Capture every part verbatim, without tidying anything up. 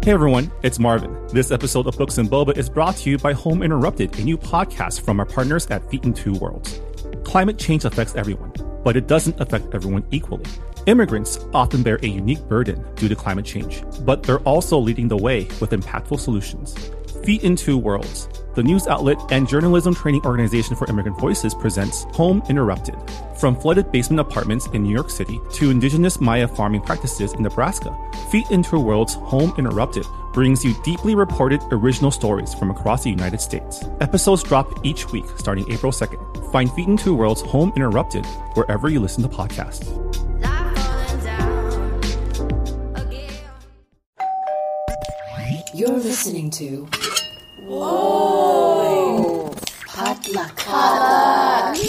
Hey everyone, it's Marvin. This episode of Books and Boba is brought to you by Home Interrupted, a new podcast from our partners at Feet in Two Worlds. Climate change affects everyone, but it doesn't affect everyone equally. Immigrants often bear a unique burden due to climate change, but they're also leading the way with impactful solutions. Feet in Two Worlds, the news outlet and journalism training organization for immigrant voices, presents Home Interrupted. From flooded basement apartments in New York City to indigenous Maya farming practices in Nebraska, Feet in Two Worlds Home Interrupted brings you deeply reported original stories from across the United States. Episodes drop each week starting April second. Find Feet in Two Worlds Home Interrupted wherever you listen to podcasts. You're listening to Whoa! Potluck. Potluck.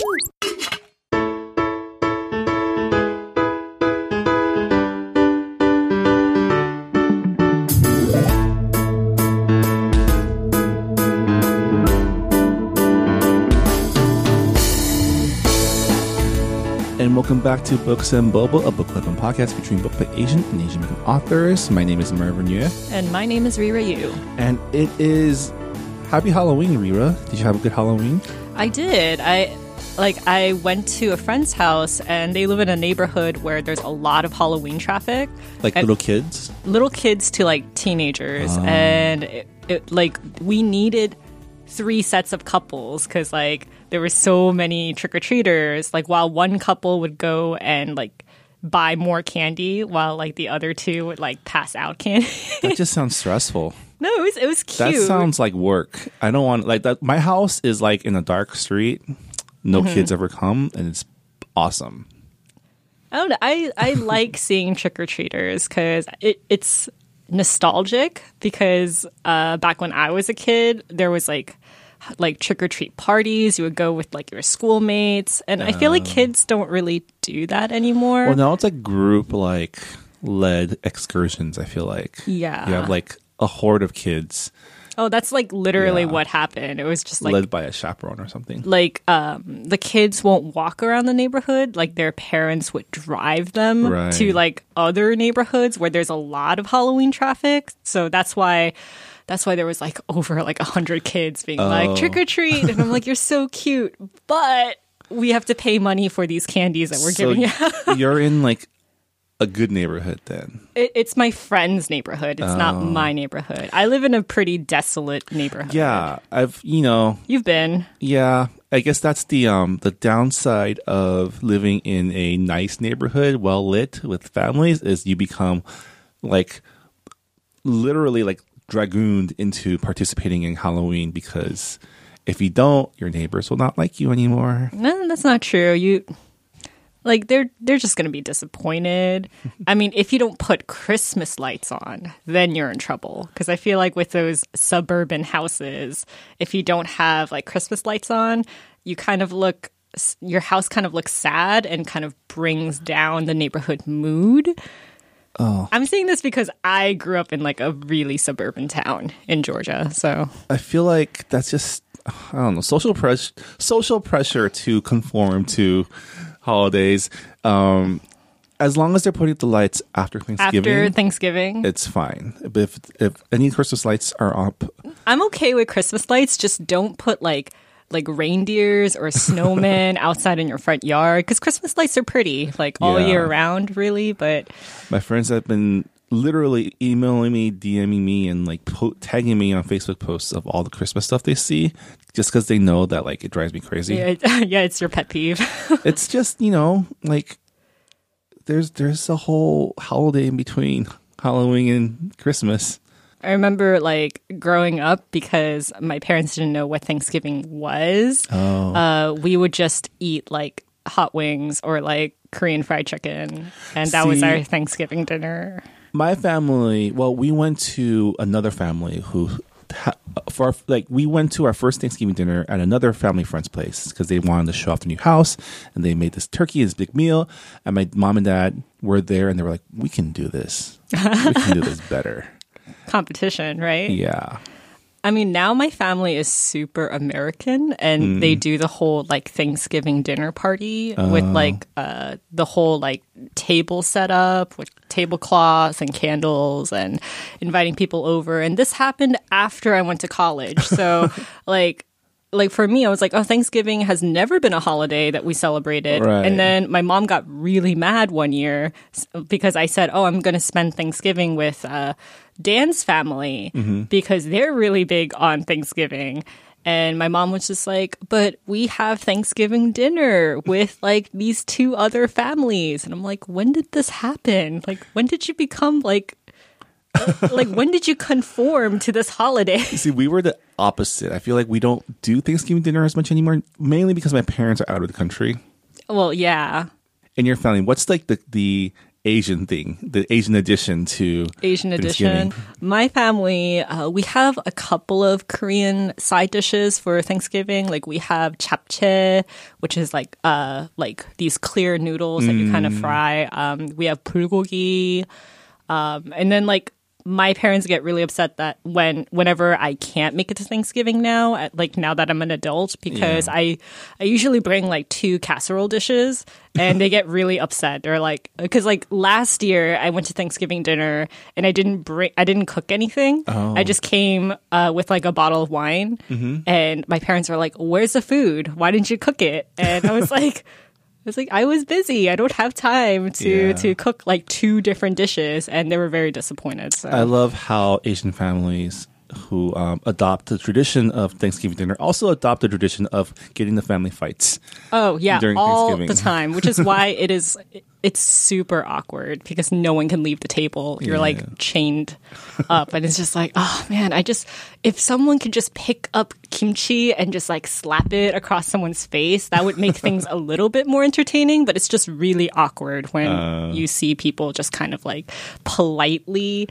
And welcome back to Books and Boba, a book club and podcast featuring book by Asian and Asian American authors. My name is Marvin Yue. And my name is Rira Yu. And it is Happy Halloween, Rira. Did you have a good Halloween? I did. I like I went to a friend's house and they live in a neighborhood where there's a lot of Halloween traffic. Like and little kids? Little kids to like teenagers. Oh. And it, it, like we needed three sets of couples because like there were so many trick-or-treaters. Like while one couple would go and like buy more candy while like the other two would like pass out candy. That just sounds stressful. No, it was it was cute. That sounds like work. I don't want like that. My house is like in a dark street. No mm-hmm. kids ever come, and it's awesome. I don't know. I, I like seeing trick-or-treaters because it, it's nostalgic because uh, back when I was a kid, there was like like trick-or-treat parties. You would go with like your schoolmates, and uh, I feel like kids don't really do that anymore. Well, now it's like group like led excursions. I feel like yeah, you have like a horde of kids. Oh, that's like literally yeah. what happened. It was just like led by a chaperone or something. Like um, the kids won't walk around the neighborhood. Like their parents would drive them right. to like other neighborhoods where there's a lot of Halloween traffic. So that's why that's why there was like over like a hundred kids being oh. like trick or treat, and I'm like, you're so cute, but we have to pay money for these candies that we're so giving out. You're in like a good neighborhood then. It, it's my friend's neighborhood. It's oh. not my neighborhood. I live in a pretty desolate neighborhood. Yeah, I've you know you've been. Yeah, I guess that's the um the downside of living in a nice neighborhood, well lit with families, is you become like literally like dragooned into participating in Halloween because if you don't, your neighbors will not like you anymore. No, that's not true. You. Like, they're they're just going to be disappointed. I mean, if you don't put Christmas lights on, then you're in trouble. Because I feel like with those suburban houses, if you don't have, like, Christmas lights on, you kind of look, your house kind of looks sad and kind of brings down the neighborhood mood. Oh. I'm saying this because I grew up in, like, a really suburban town in Georgia, so. I feel like that's just, I don't know, social, pres- social pressure to conform to holidays. Um, as long as they're putting the lights after Thanksgiving. After Thanksgiving. It's fine. But if, if any Christmas lights are up. I'm okay with Christmas lights. Just don't put like like reindeers or snowmen outside in your front yard. Because Christmas lights are pretty like all yeah. year round, really. But my friends have been literally emailing me, DMing me, and like po- tagging me on Facebook posts of all the Christmas stuff they see, just because they know that like it drives me crazy. Yeah, yeah, it's your pet peeve. It's just, you know, like there's there's a whole holiday in between Halloween and Christmas. I remember like growing up because my parents didn't know what Thanksgiving was. Oh. Uh, we would just eat like hot wings or like Korean fried chicken, and that See, was our Thanksgiving dinner. My family, well, we went to another family who, for our, like, we went to our first Thanksgiving dinner at another family friend's place because they wanted to show off the new house, and they made this turkey, this big meal, and my mom and dad were there, and they were like, we can do this. We can do this better. Competition, right? Yeah. I mean, now my family is super American, and mm. they do the whole like Thanksgiving dinner party oh. with like uh, the whole like table setup with tablecloths and candles and inviting people over. And this happened after I went to college, so like. Like for me, I was like, oh, Thanksgiving has never been a holiday that we celebrated. Right. And then my mom got really mad one year because I said, oh, I'm going to spend Thanksgiving with uh, Dan's family mm-hmm. because they're really big on Thanksgiving. And my mom was just like, but we have Thanksgiving dinner with like these two other families. And I'm like, when did this happen? Like, when did you become like, like, when did you conform to this holiday? See, we were the opposite. I feel like we don't do Thanksgiving dinner as much anymore, mainly because my parents are out of the country. Well, yeah. In your family, what's like the, the Asian thing, the Asian addition to Asian addition? My family, uh, we have a couple of Korean side dishes for Thanksgiving. Like we have japchae, which is like uh like these clear noodles that mm. you kind of fry. Um, we have bulgogi, um, and then like. My parents get really upset that when whenever I can't make it to Thanksgiving now, at, like now that I'm an adult, because yeah. I I usually bring like two casserole dishes, and they get really upset. They're like, because like last year I went to Thanksgiving dinner and I didn't bring I didn't cook anything. Oh. I just came uh, with like a bottle of wine, mm-hmm. and my parents were like, "Where's the food? Why didn't you cook it?" And I was like. It's like I was busy. I don't have time to, yeah. to cook like two different dishes, and they were very disappointed. So. I love how Asian families who um, adopt the tradition of Thanksgiving dinner also adopt the tradition of getting the family fights. Oh yeah, during all Thanksgiving. The time, which is why it is it's super awkward because no one can leave the table. You're yeah. like chained up, and it's just like, oh man, I just if someone could just pick up kimchi and just like slap it across someone's face, that would make things a little bit more entertaining. But it's just really awkward when uh, you see people just kind of like politely.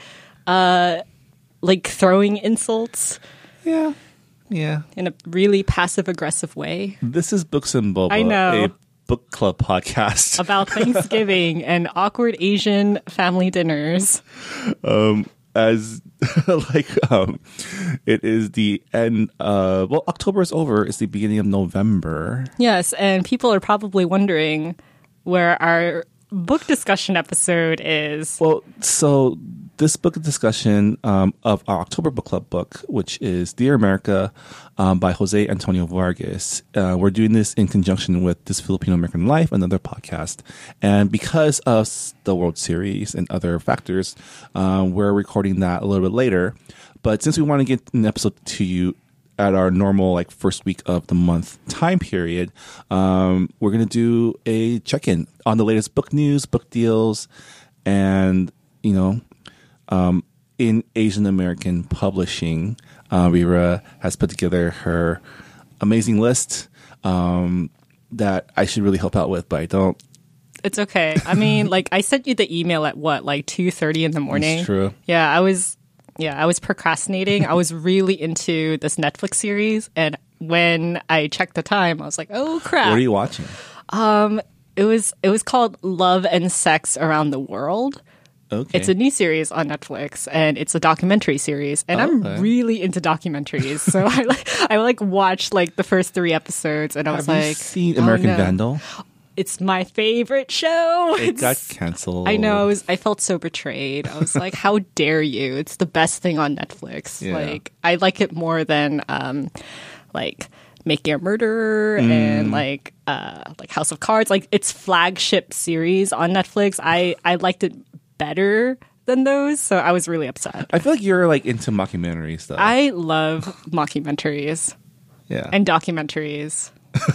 Uh, Like throwing insults. Yeah. Yeah. In a really passive-aggressive way. This is Books and Boba. I know. A book club podcast. About Thanksgiving and awkward Asian family dinners. Um, as, like, um, it is the end of, well, October is over. It's the beginning of November. Yes, and people are probably wondering where our book discussion episode is. Well, so... This book discussion um, of our October Book Club book, which is Dear America um, by Jose Antonio Vargas. Uh, we're doing this in conjunction with This Filipino American Life, another podcast. And because of the World Series and other factors, um, we're recording that a little bit later. But since we want to get an episode to you at our normal like first week of the month time period, um, we're going to do a check-in on the latest book news, book deals, and, you know, Um, in Asian American publishing, uh, Rira has put together her amazing list um, that I should really help out with, but I don't. It's okay. I mean, like I sent you the email at what, like two thirty in the morning? That's true. Yeah, I was. Yeah, I was procrastinating. I was really into this Netflix series, and when I checked the time, I was like, "Oh crap!" What are you watching? Um, it was it was called Love and Sex Around the World. Okay. It's a new series on Netflix, and it's a documentary series. And okay. I'm really into documentaries, so I like I like watched like the first three episodes, and I was Have like, you seen American oh, no. Vandal? It's my favorite show. It it's, got canceled. I know. I, was, I felt so betrayed. I was like, how dare you? It's the best thing on Netflix. Yeah. Like I like it more than um, like. Making a Murderer mm. and like uh, like House of Cards. Like its flagship series on Netflix. I I liked it better than those, so I was really upset. I feel like you're like into mockumentaries though. I love mockumentaries. Yeah. And documentaries.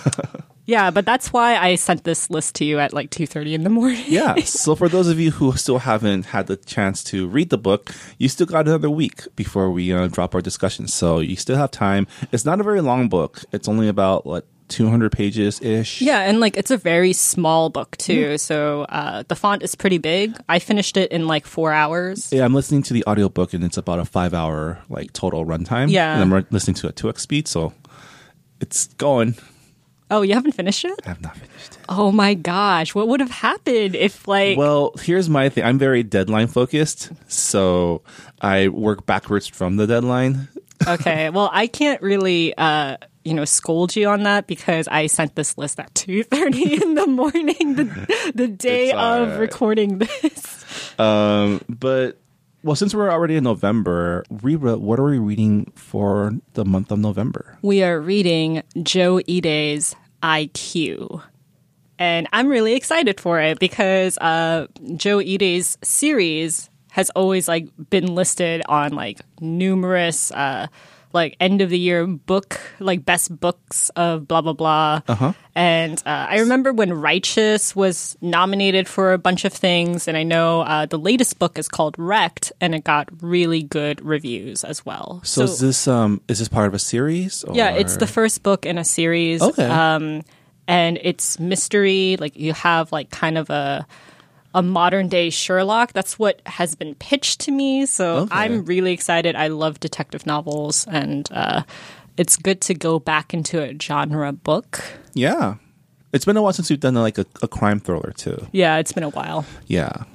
Yeah, but that's why I sent this list to you at like two thirty in the morning. Yeah. So for those of you who still haven't had the chance to read the book, you still got another week before we uh, drop our discussion. So you still have time. It's not a very long book. It's only about what two hundred pages ish. Yeah, and like it's a very small book too. Mm. So uh, the font is pretty big. I finished it in like four hours. Yeah, I'm listening to the audiobook and it's about a five hour like total runtime. Yeah. And I'm listening to it at two x speed, so it's going. Oh, you haven't finished it? I have not finished it. Oh my gosh. What would have happened if like... Well, here's my thing. I'm very deadline focused, so I work backwards from the deadline. Okay. Well, I can't really, uh, you know, scold you on that because I sent this list at two thirty in the morning, the, the day It's all of right. recording this. Um, but well, since we're already in November, Reba, what are we reading for the month of November? We are reading Joe Ide's I Q. And I'm really excited for it because uh, Joe Ide's series has always like been listed on like numerous uh, like end of the year book, like best books of blah, blah, blah. Uh-huh. And uh, I remember when Righteous was nominated for a bunch of things. And I know uh, the latest book is called Wrecked and it got really good reviews as well. So, is this um is this part of a series? Or? Yeah, it's the first book in a series. Okay. Um, and it's mystery. Like you have like kind of a a modern day Sherlock. That's what has been pitched to me. So Okay. I'm really excited. I love detective novels, and uh, it's good to go back into a genre book. Yeah. It's been a while since we've done like a, a crime thriller too. Yeah, it's been a while. Yeah.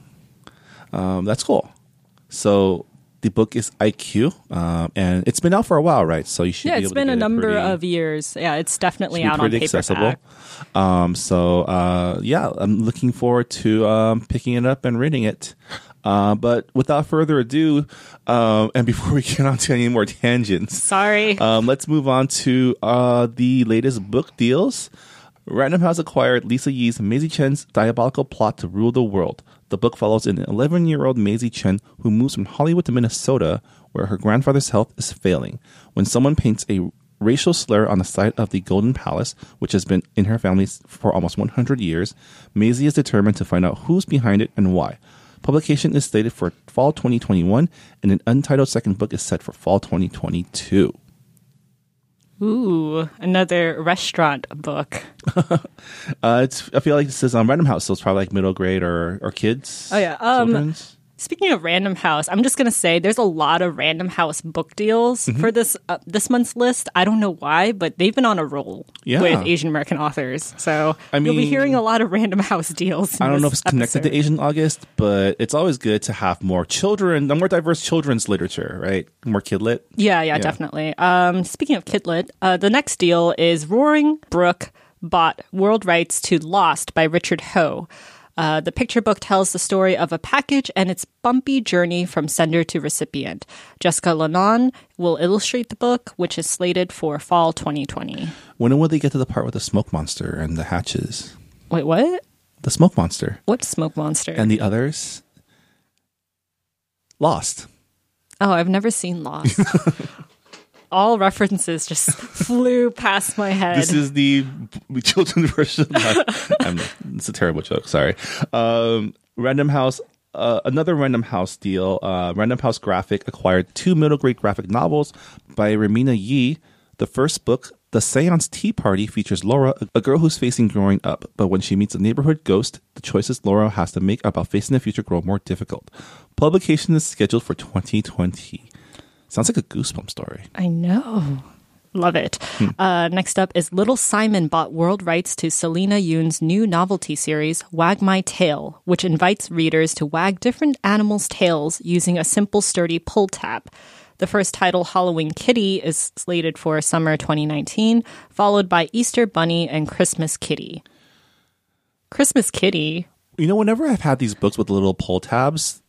Um, that's cool. So the book is I Q, um, and it's been out for a while, right? So you should Yeah, be it's able to been a get it number pretty- of years. Yeah, it's definitely should be out on pretty accessible. paperback. Um, so uh, yeah, I'm looking forward to um, picking it up and reading it. Uh, but without further ado, um, and before we get on to any more tangents, Sorry. um, let's move on to uh, the latest book deals. Random House acquired Lisa Yi's Maisie Chen's diabolical plot to rule the world. The book follows an eleven-year-old Maisie Chen who moves from Hollywood to Minnesota, where her grandfather's health is failing. When someone paints a racial slur on the site of the Golden Palace, which has been in her family for almost one hundred years, Maisie is determined to find out who's behind it and why. Publication is slated for fall twenty twenty-one, and an untitled second book is set for fall twenty twenty-two. Ooh, another restaurant book. Uh, it's. I feel like this is on Random House, so it's probably like middle grade or, or kids. Oh, yeah. Um, children's. Speaking of Random House, I'm just going to say there's a lot of Random House book deals Mm-hmm. for this uh, this month's list. I don't know why, but they've been on a roll Yeah. with Asian American authors. So I you'll be mean, hearing a lot of Random House deals. in I don't know if this it's connected episode. to Asian August, but it's always good to have more children, a more diverse children's literature, right? More kidlit. Yeah, yeah, Yeah. definitely. Um, speaking of Kidlit, uh, the next deal is Roaring Brook bought world rights to Lost by Richard Ho. Uh, the picture book tells the story of a package and its bumpy journey from sender to recipient. Jessica Lannon will illustrate the book, which is slated for fall twenty twenty. When will they get to the part with the smoke monster and the hatches? Wait, what? The smoke monster What smoke monster? and the others? Lost. oh, I've never seen Lost. All references just flew past my head. This is the b- children's version of that. I'm, it's a terrible joke. Sorry. Um, Random House, uh, another Random House deal. Uh, Random House Graphic acquired two middle grade graphic novels by Ramina Yi. The first book, The Seance Tea Party, features Laura, a girl who's facing growing up. But when she meets a neighborhood ghost, the choices Laura has to make about facing the future grow more difficult. Publication is scheduled for twenty twenty. Sounds like a Goosebumps story. I know. Love it. Uh, next up is Little Simon bought world rights to Selena Yoon's new novelty series, Wag My Tail, which invites readers to wag different animals' tails using a simple, sturdy pull tab. The first title, Halloween Kitty, is slated for summer twenty nineteen, followed by Easter Bunny and Christmas Kitty. Christmas Kitty? You know, whenever I've had these books with the little pull tabs,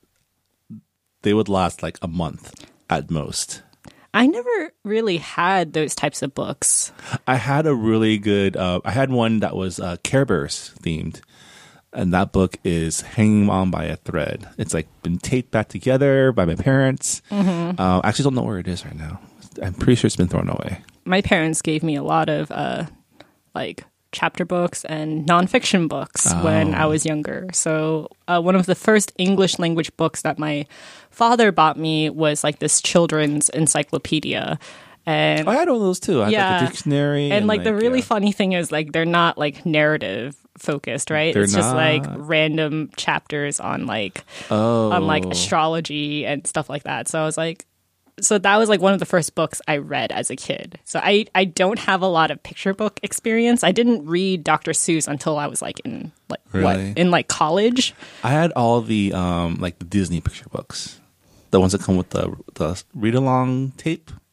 they would last like a month at most. I never really had those types of books. I had a really good, uh, I had one that was uh, Care Bears themed. And that book is hanging on by a thread. It's like been taped back together by my parents. Mm-hmm. Uh, I actually don't know where it is right now. I'm pretty sure it's been thrown away. My parents gave me a lot of uh, like chapter books and nonfiction books Oh. when I was younger. So uh, one of the first English language books that my father bought me was like this children's encyclopedia. And I had one of those too. I had yeah, like a dictionary. and, like the really yeah. funny thing is like they're not like narrative focused, right? They're it's just like not. random chapters on like oh. on like astrology and stuff like that. So I was like, so that was like one of the first books I read as a kid. So I, I don't have a lot of picture book experience. I didn't read Doctor Seuss until I was like in like what Really? in like college. I had all the um like the Disney picture books, the ones that come with the the read along tape.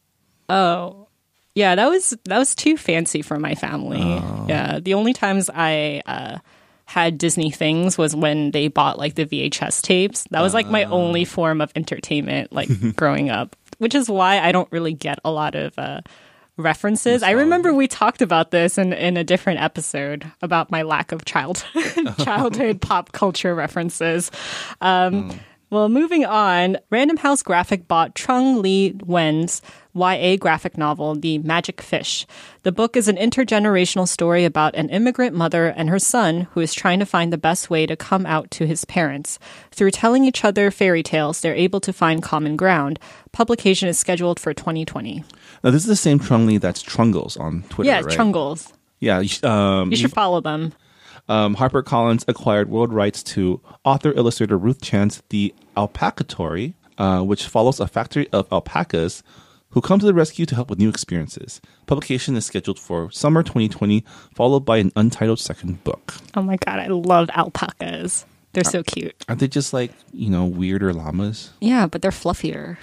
Oh, yeah, that was that was too fancy for my family. Oh. Yeah, the only times I uh, had Disney things was when they bought like the V H S tapes. That was like my uh. only form of entertainment, like growing up, which is why I don't really get a lot of uh, references. I remember we talked about this in, in a different episode about my lack of child childhood pop culture references. Um, mm. Well, moving on, Random House Graphic bought Trung Lee Wen's Y A graphic novel, The Magic Fish. The book is an intergenerational story about an immigrant mother and her son who is trying to find the best way to come out to his parents. Through telling each other fairy tales, they're able to find common ground. Publication is scheduled for twenty twenty. Now, this is the same Trung Lee that's Trungles on Twitter, yeah, right? Yeah, Trungles. Yeah. Um, you should follow them. Um, HarperCollins acquired world rights to author-illustrator Ruth Chan's The Alpacatory, uh, which follows a factory of alpacas who come to the rescue to help with new experiences. Publication is scheduled for summer twenty twenty, followed by an untitled second book. Oh my god, I love alpacas. They're so cute. Aren't they just like, you know, weirder llamas? Yeah, but they're fluffier.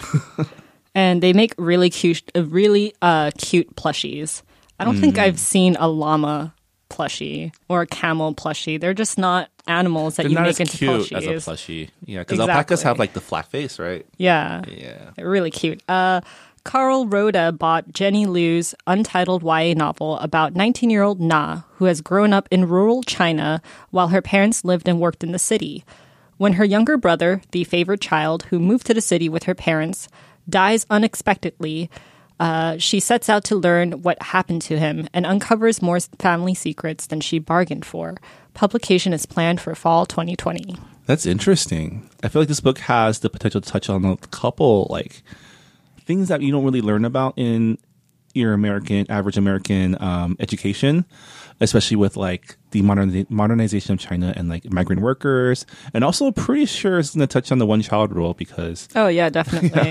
And they make really cute, uh, really uh, cute plushies. I don't mm. think I've seen a llama plushie or a camel plushie. They're just not animals that They're you not make as into cute plushies. as a plushie. Yeah, because exactly. alpacas have like the flat face, right? Yeah. Yeah. They're really cute. Uh, Carl Rhoda bought Jenny Liu's untitled Y A novel about nineteen-year-old Na, who has grown up in rural China while her parents lived and worked in the city. When her younger brother, the favorite child who moved to the city with her parents, dies unexpectedly, Uh, she sets out to learn what happened to him and uncovers more family secrets than she bargained for. Publication is planned for fall twenty twenty. That's interesting. I feel like this book has the potential to touch on a couple like things that you don't really learn about in your American, average American um, education, especially with like the modern modernization of China and like migrant workers. And also pretty sure it's going to touch on the one child rule because... Oh, yeah, definitely.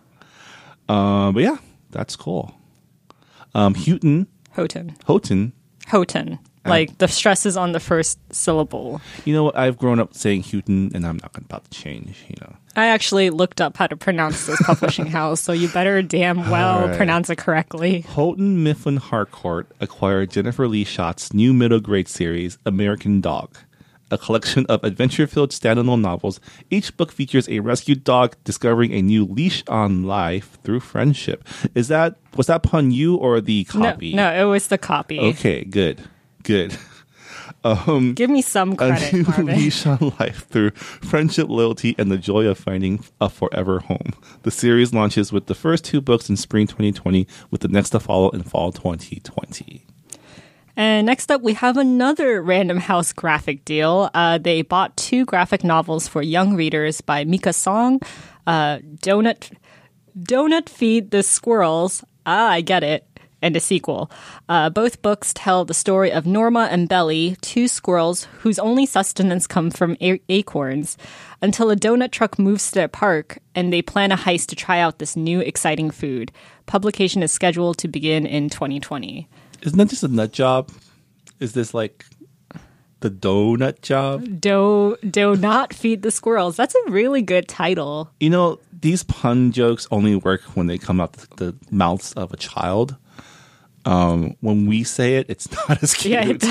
uh, but yeah. That's cool. Um, Houghton. Houghton. Houghton. Houghton. Like, the stress is on the first syllable. You know what? I've grown up saying Houghton, and I'm not about to change, you know. I actually looked up how to pronounce this publishing house, so you better damn well right. pronounce it correctly. Houghton Mifflin Harcourt acquired Jennifer Lee Schott's new middle grade series, American Dog, a collection of adventure-filled standalone novels. Each book features a rescued dog discovering a new leash on life through friendship. Is that was that pun you or the copy? No, no, it was the copy. Okay, good, good. Um, Give me some credit, a new Marvin. leash on life through friendship, loyalty, and the joy of finding a forever home. The series launches with the first two books in spring twenty twenty, with the next to follow in fall twenty twenty. And next up, we have another Random House graphic deal. Uh, they bought two graphic novels for young readers by Mika Song, uh, Donut, Donut Feed the Squirrels. Ah, I get it. And a sequel. Uh, both books tell the story of Norma and Belly, two squirrels whose only sustenance comes from a- acorns, until a donut truck moves to their park and they plan a heist to try out this new exciting food. Publication is scheduled to begin in twenty twenty. Isn't that just a nut job? Is this like the donut job? Do do not feed the squirrels. That's a really good title. You know, these pun jokes only work when they come out the mouths of a child. Um, when we say it, it's not as cute. Yeah,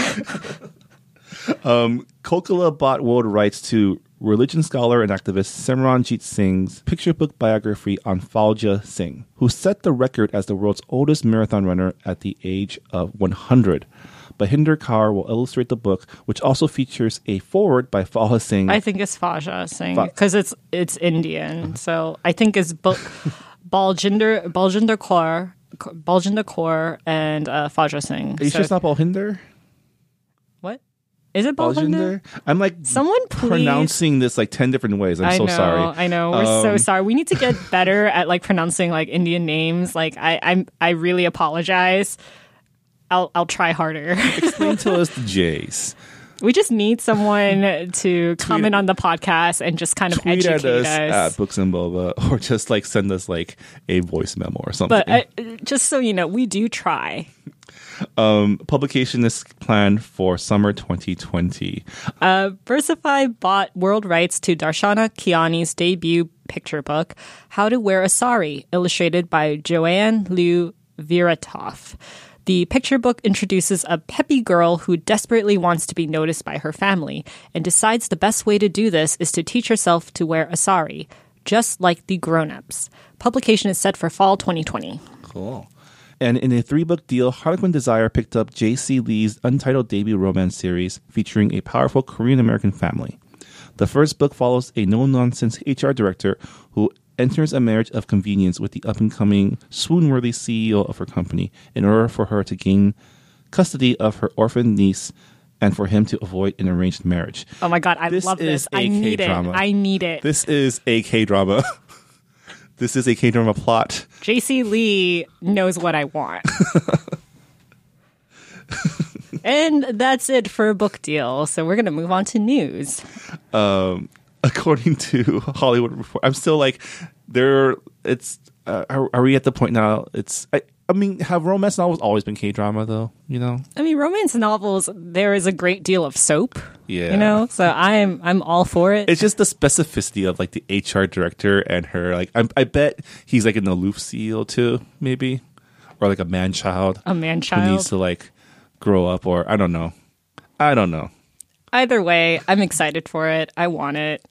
it um, Kokila bought world rights to religion scholar and activist Simranjit Singh's picture book biography on Falja Singh, who set the record as the world's oldest marathon runner at the age of one hundred. Bahinder Kaur will illustrate the book, which also features a foreword by Falja Singh. I think it's Falja Singh because it's it's Indian, so I think it's Ba- Baljinder Baljinder Kaur, Baljinder Kaur, and uh, Falja Singh. Are you so sure it's not Balhinder? What? Is it Baljinder? I'm like Someone please. pronouncing this like ten different ways. I'm I so know, sorry. I know. We're um, so sorry. We need to get better at like pronouncing like Indian names. Like I, I'm, I really apologize. I'll, I'll try harder. Explain to us the J's. We just need someone to comment on the podcast and just kind of Tweet educate at us, us. at Books and Boba, or just like send us like a voice memo or something. But uh, just so you know, we do try. Um, publication is planned for summer twenty twenty. Uh, Versify bought world rights to Darshana Kiani's debut picture book, How to Wear a Sari, illustrated by Joanne Liu Viratov. The picture book introduces a peppy girl who desperately wants to be noticed by her family and decides the best way to do this is to teach herself to wear a sari, just like the grown-ups. Publication is set for fall twenty twenty. Cool. And in a three-book deal, Harlequin Desire picked up J C. Lee's untitled debut romance series featuring a powerful Korean-American family. The first book follows a no-nonsense H R director who enters a marriage of convenience with the up-and-coming, swoon-worthy C E O of her company in order for her to gain custody of her orphan niece and for him to avoid an arranged marriage. Oh my God, I This love is this. a I need K-drama. it. I need it. This is a K-drama. This is a K-drama plot. J C. Lee knows what I want. And that's it for a book deal. So we're going to move on to news. Um, according to Hollywood Report, I'm still like, there. It's uh, are, are we at the point now? It's I, I mean, have romance novels always been K-drama though? You know, I mean, romance novels, there is a great deal of soap. Yeah. You know, so I'm I'm all for it. it's just the specificity of like the H R director and her. Like, I, I bet he's like an aloof C E O too, maybe, or like a man child, A man who child. needs to like grow up, or I don't know, I don't know. Either way, I'm excited for it. I want it.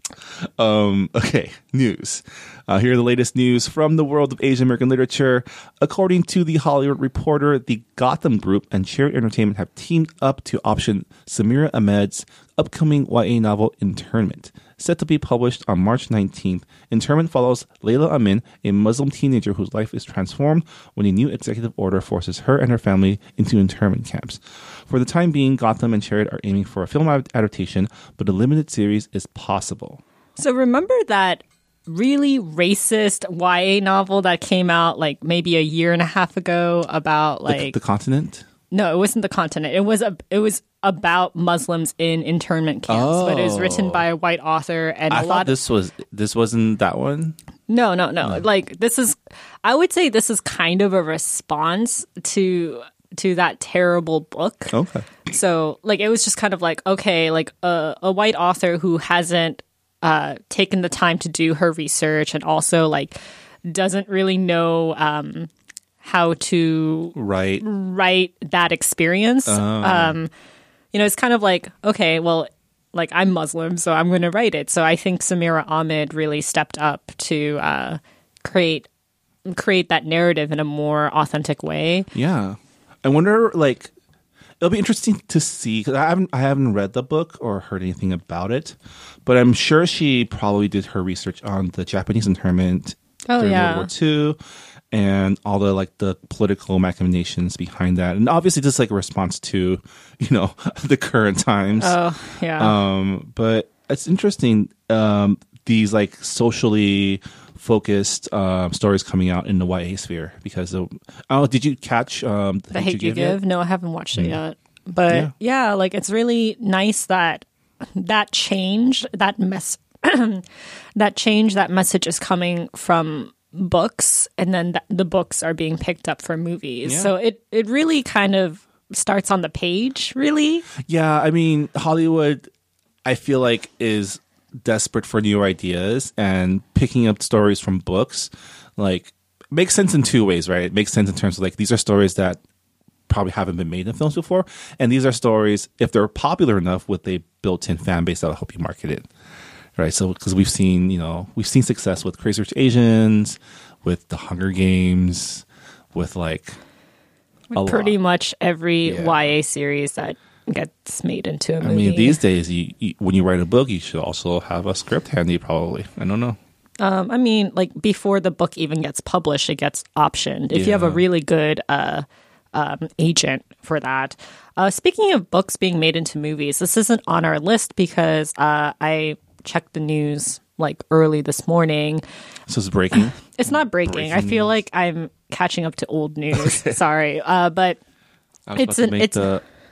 Um, okay, news. Uh, here are the latest news from the world of Asian American literature. According to the Hollywood Reporter, the Gotham Group and Cherry Entertainment have teamed up to option Samira Ahmed's upcoming Y A novel Internment. Set to be published on March nineteenth, Internment follows Layla Amin, a Muslim teenager whose life is transformed when a new executive order forces her and her family into internment camps. For the time being, Gotham and Cherry are aiming for a film adaptation, but a limited series is possible. So remember that really racist Y A novel that came out like maybe a year and a half ago about The- like the, continent? no, it wasn't the continent. It was a it was about Muslims in internment camps, but it was written Oh. by a white author and I a thought lot of this was this wasn't that one. No, no, no. Like this is I would say this is kind of a response to to that terrible book. Okay. So like it was just kind of like, okay, like a, a white author who hasn't uh, taken the time to do her research and also like doesn't really know um, how to Right. write that experience. Um, you know, it's kind of like, okay, well, like I'm Muslim, so I'm going to write it. So I think Samira Ahmed really stepped up to uh, create create that narrative in a more authentic way. Yeah. I wonder, like, it'll be interesting to see because I haven't I haven't read the book or heard anything about it, but I'm sure she probably did her research on the Japanese internment Oh, during yeah. World War Two and all the like the political machinations behind that, and obviously just like a response to you know the current times. Oh, yeah. Um, but it's interesting. Um, these like socially focused um, stories coming out in the Y A sphere because of, oh, did you catch um, the, The Hate You Give? yet? No, I haven't watched it yet. But Yeah. yeah. like it's really nice that that change, that mess, that change, that message is coming from books, and then th- the books are being picked up for movies. Yeah. So it it really kind of starts on the page, really. Yeah, I mean Hollywood, I feel like is desperate for new ideas, and picking up stories from books like makes sense in two ways, right? It makes sense in terms of like these are stories that probably haven't been made in films before, and these are stories if they're popular enough with a built-in fan base that'll help you market it, right? So because we've seen you know we've seen success with Crazy Rich Asians, with The Hunger Games, with like a Pretty lot. much every Yeah. Y A series that gets made into a I movie. mean, these days, you, you, when you write a book, you should also have a script handy. Probably, I don't know. Um, I mean, like before the book even gets published, it gets optioned. If you have a Yeah. really good uh, um, agent for that. Uh, speaking of books being made into movies, this isn't on our list because uh, I checked the news like early this morning. So it's breaking. It's not breaking. I Breaking feel news. like I'm catching up to old news. Sorry, uh, but I was It's about an- to make it's- the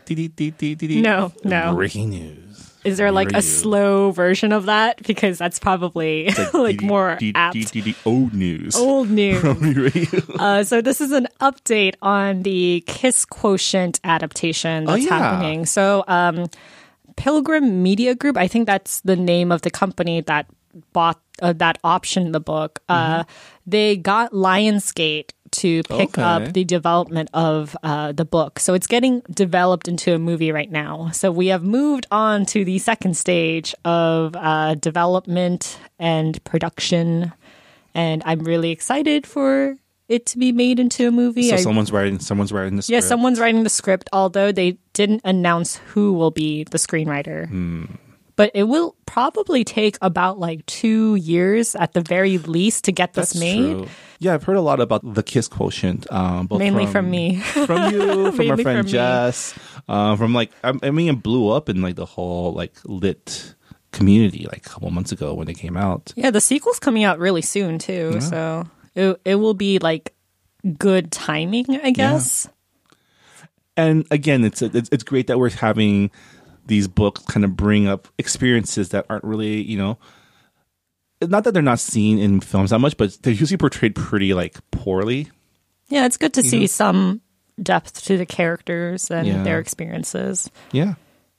No, no. Breaking news. Is there like a slow version of that? Because that's probably like more apt. Old news. Old news. uh, so this is an update on the Kiss Quotient adaptation that's oh, yeah. happening. So um, Pilgrim Media Group, I think that's the name of the company that bought uh, that optioned the book. Uh, mm-hmm. They got Lionsgate to pick okay. up the development of uh, the book. So it's getting developed into a movie right now. So we have moved on to the second stage of uh, development and production. And I'm really excited for it to be made into a movie. So I, someone's writing someone's writing the script. Yeah, someone's writing the script, although they didn't announce who will be the screenwriter. Hmm. But it will probably take about like two years at the very least to get this That's made. True. Yeah, I've heard a lot about the Kiss Quotient. Um, both Mainly from, from me. From you, from our Mainly friend from me. Jess. Uh, from like, I, I mean, it blew up in like the whole like lit community like a couple months ago when it came out. Yeah, the sequel's coming out really soon too. Yeah. So it, it will be like good timing, I guess. Yeah. And again, it's, it's it's great that we're having these books kind of bring up experiences that aren't really, you know, not that they're not seen in films that much, but they're usually portrayed pretty like poorly. Yeah, it's good to you see know? some depth to the characters and Yeah. their experiences. Yeah.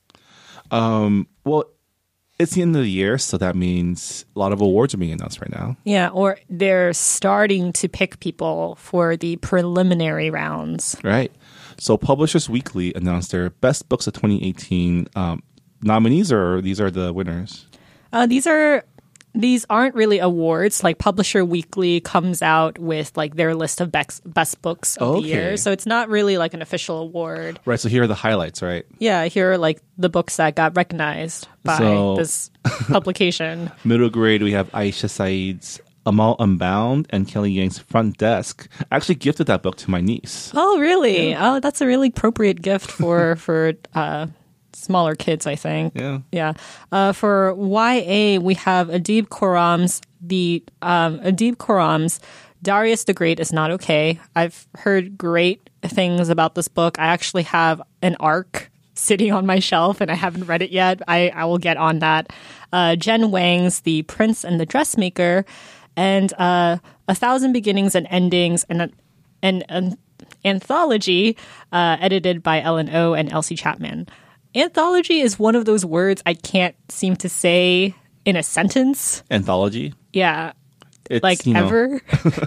Um. Well, it's the end of the year, so that means a lot of awards are being announced right now. Yeah, or they're starting to pick people for the preliminary rounds. Right. So Publishers Weekly announced their best books of twenty eighteen um, nominees, or these are the winners? Uh, these are these aren't really awards. Like Publisher Weekly comes out with like their list of best best books of Okay. the year, so it's not really like an official award. Right. So here are the highlights, right? Yeah, here are like the books that got recognized by So- this publication. Middle grade, we have Aisha Saeed's Amal Unbound and Kelly Yang's Front Desk. I actually gifted that book to my niece. Oh, really? Yeah. Oh, that's a really appropriate gift for for uh, smaller kids, I think. Yeah. Yeah. Uh, for Y A, we have Adib Khorram's the um, Adib Khorram's Darius the Great is Not Okay. I've heard great things about this book. I actually have an arc sitting on my shelf and I haven't read it yet. I, I will get on that. Uh, Jen Wang's The Prince and the Dressmaker, and uh, A Thousand Beginnings and Endings, and an, an, an anthology uh, edited by Ellen O and Elsie Chapman. Anthology is one of those words I can't seem to say in a sentence. Anthology. Yeah. It's, like you know, ever.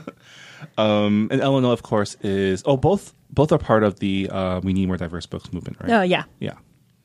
um, and Ellen O, of course, is oh both both are part of the uh, We Need More Diverse Books movement, right? Oh, yeah. Yeah.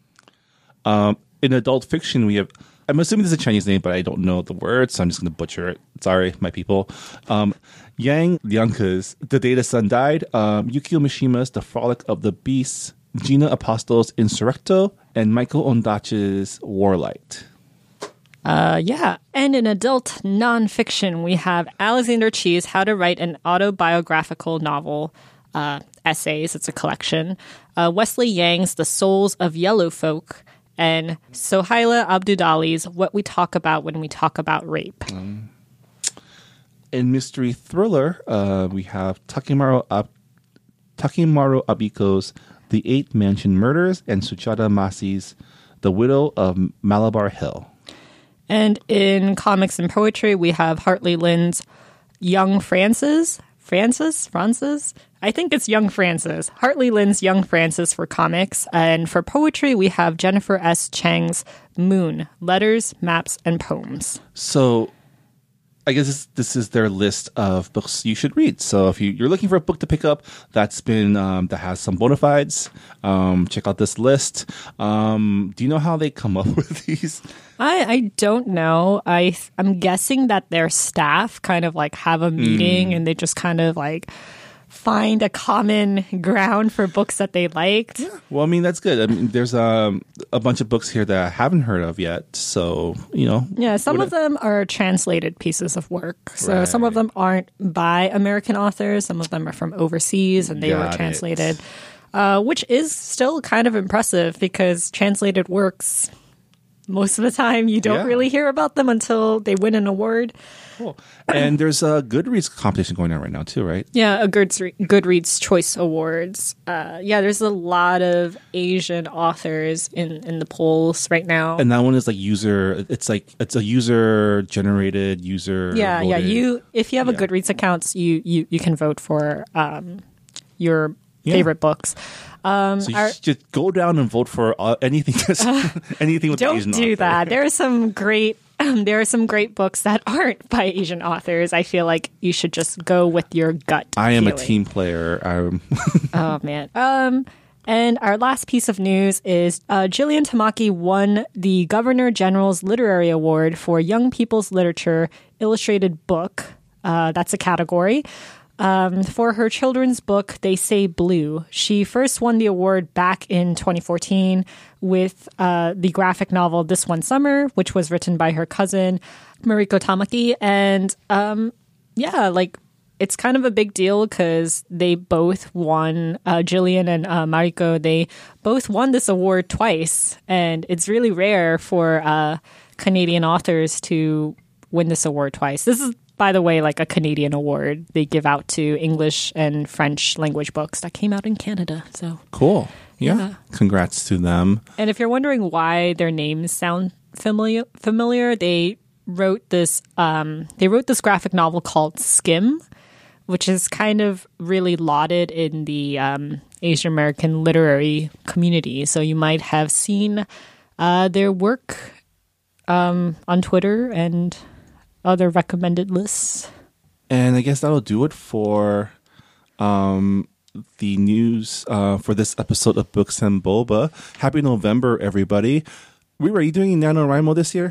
Um, in adult fiction, we have. I'm assuming this is a Chinese name, but I don't know the word, so I'm just going to butcher it. Sorry, my people. Um, Yang Liangke's The Day the Sun Died, um, Yukio Mishima's The Frolic of the Beasts, Gina Apostol's Insurrecto, and Michael Ondaatje's Warlight. Uh, yeah. And in adult nonfiction, we have Alexander Chee's How to Write an Autobiographical Novel, uh, essays. It's a collection. Uh, Wesley Yang's The Souls of Yellow Folk, and Sohaila Abdudali's What We Talk About When We Talk About Rape. Um, in mystery thriller, uh, we have Takimaru, Ab- Takimaru Abiko's The Eight Mansion Murders and Suchata Masi's The Widow of Malabar Hill. And in comics and poetry, we have Hartley Lynn's Young Francis. Francis? Francis? I think it's Young Francis. Hartley Lynn's Young Francis for comics. And for poetry, we have Jennifer S. Chang's Moon, Letters, Maps, and Poems. So I guess this, this is their list of books you should read. So if you, you're looking for a book to pick up that's been um, that has some bona fides, um, check out this list. Um, do you know how they come up with these? I, I don't know. I, I'm guessing that their staff kind of like have a meeting mm. and they just kind of like find a common ground for books that they liked. Yeah. Well, I mean, that's good. I mean, there's um, a bunch of books here that I haven't heard of yet. So, you know. Yeah, some of I... them are translated pieces of work. So right. some of them aren't by American authors. Some of them are from overseas and they Got were translated, uh, which is still kind of impressive because translated works most of the time you don't Yeah. really hear about them until they win an award. Cool. And there's a Goodreads competition going on right now too, right? Yeah, a Goodreads, Goodreads Choice Awards. Uh, yeah, there's a lot of Asian authors in, in the polls right now. And that one is like user. It's like it's a user generated user. yeah, yeah. voted. You if you have a Yeah. Goodreads account, you you you can vote for um, your Yeah. favorite books. Um, So you our- should just go down and vote for uh, anything. anything with the don't Asian do author. that. There are some great. Um, there are some great books that aren't by Asian authors. I feel like you should just go with your gut. I am a feeling. team player. I'm Oh man. Um, and our last piece of news is uh, Gillian Tamaki won the Governor General's Literary Award for Young People's Literature Illustrated Book. Uh, that's a category. Um, for her children's book, They Say Blue. She first won the award back in twenty fourteen with uh, the graphic novel This One Summer, which was written by her cousin, Mariko Tamaki. And um, yeah, like it's kind of a big deal because they both won, uh, Jillian and uh, Mariko, they both won this award twice. And it's really rare for uh, Canadian authors to win this award twice. This is, by the way, like a Canadian award they give out to English and French language books that came out in Canada. So cool. Yeah. Yeah. Congrats to them. And if you're wondering why their names sound familiar, familiar, they wrote this. Um, they wrote this graphic novel called Skim, which is kind of really lauded in the um, Asian American literary community. So you might have seen uh, their work um, on Twitter and other recommended lists. And I guess that'll do it for um, the news uh, for this episode of Books and Boba. Happy November, everybody. We were you doing NaNoWriMo this year?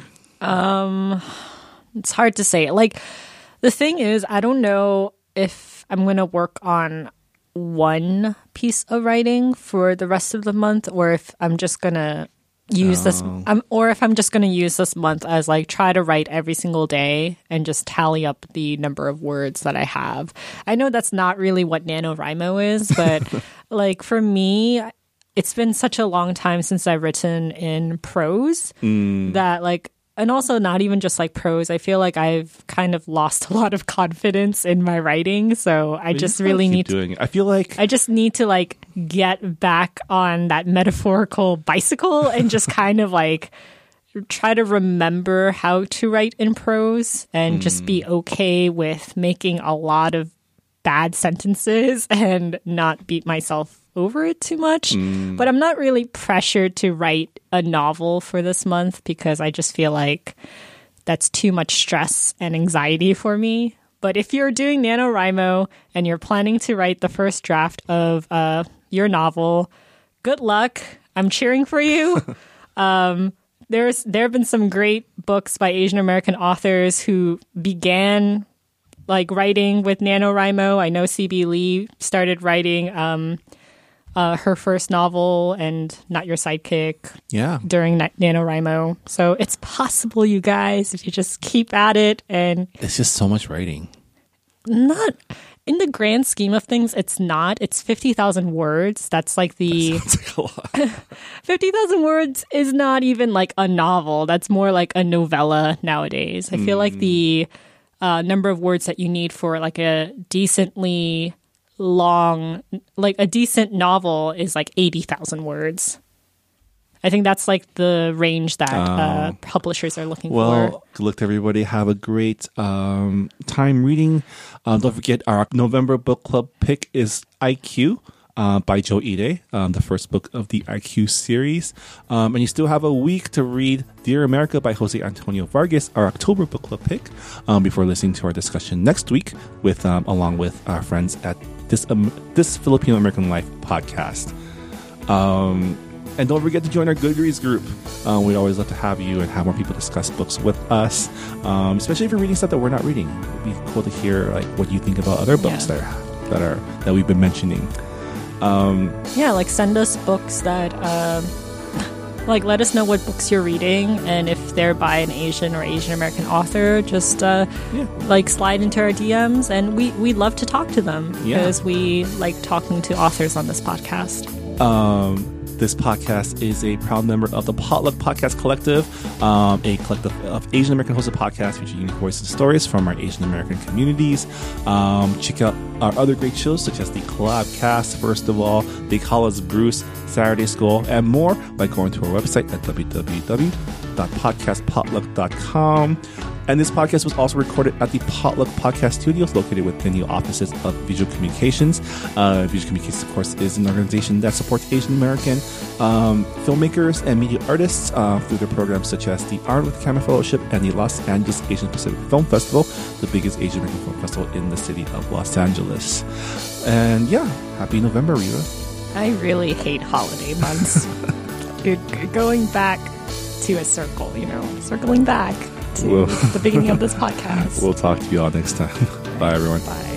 It's hard to say. Like, the thing is, I don't know if I'm going to work on one piece of writing for the rest of the month or if I'm just going to use this um, or if I'm just going to use this month as like try to write every single day and just tally up the number of words that I have. I know that's not really what NaNoWriMo is, but like for me, it's been such a long time since I've written in prose that like, and also not even just like prose. I feel like I've kind of lost a lot of confidence in my writing. So I You just gotta really keep need to, doing it. I feel like I just need to like get back on that metaphorical bicycle and just kind of like try to remember how to write in prose and just be okay with making a lot of bad sentences and not beat myself over it too much. But I'm not really pressured to write a novel for this month because I just feel like that's too much stress and anxiety for me. But if you're doing NaNoWriMo and you're planning to write the first draft of uh, your novel, good luck. I'm cheering for you. um, there's there have been some great books by Asian American authors who began like writing with NaNoWriMo. I know C B Lee started writing um, uh, her first novel and Not Your Sidekick yeah. during Na- NaNoWriMo. So it's possible, you guys, if you just keep at it and It's just so much writing. not in the grand scheme of things, it's not. It's fifty thousand words. That's like the It's like a lot. fifty thousand words is not even like a novel. That's more like a novella nowadays. I feel like the uh, number of words that you need for like a decently long, like a decent novel is like eighty thousand words. I think that's like the range that uh, publishers are looking for. Well, good luck to everybody. Have a great um, time reading. Um, don't forget, our November book club pick is I Q uh, by Joe Ide, um, the first book of the I Q series. Um, and you still have a week to read Dear America by Jose Antonio Vargas, our October book club pick, um, before listening to our discussion next week with um, along with our friends at this um, this Filipino American Life podcast. Um, And don't forget to join our Goodreads group. Um, we'd always love to have you and have more people discuss books with us, um, especially if you're reading stuff that we're not reading. It'd be cool to hear like what you think about other books Yeah. that are that are that we've been mentioning. Um, Yeah, like send us books that, um, like let us know what books you're reading, and if they're by an Asian or Asian American author, just uh, Yeah. like slide into our D Ms, and we we love to talk to them Yeah. because we like talking to authors on this podcast. um, This podcast is a proud member of the Potluck Podcast Collective, um, a collective of Asian American hosted podcasts featuring unique voices and stories from our Asian American communities. Um, check out our other great shows such as the Collab Cast, first of all, Big Hollis Bruce, Saturday School, and more by going to our website at w w w dot podcast potluck dot com. And this podcast was also recorded at the Potluck Podcast Studios, located within the offices of Visual Communications. Uh, Visual Communications, of course, is an organization that supports Asian American um, filmmakers and media artists uh, through their programs such as the Art with Camera Fellowship and the Los Angeles Asian Pacific Film Festival, the biggest Asian American film festival in the city of Los Angeles. And yeah, happy November, Rita. I really hate holiday months. You're going back to a circle, you know, circling back to We'll- the beginning of this podcast. We'll talk to you all next time. Bye, everyone. Bye.